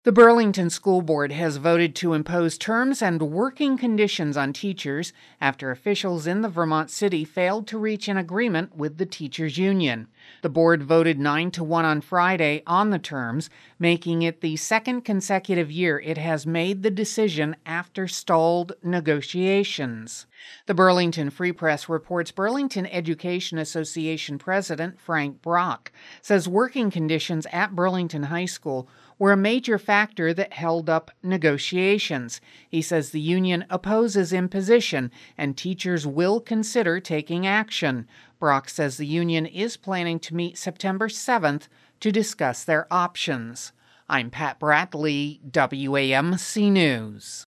The Burlington School Board has voted to impose terms and working conditions on teachers after officials in the Vermont city failed to reach an agreement with the teachers' union. The board voted 9-1 on Friday on the terms, making it the second consecutive year it has made the decision after stalled negotiations. The Burlington Free Press reports Burlington Education Association President Frank Brock says working conditions at Burlington High School were a major factor that held up negotiations. He says the union opposes imposition and teachers will consider taking action. Brock says the union is planning to meet September 7th to discuss their options. I'm Pat Bradley, WAMC News.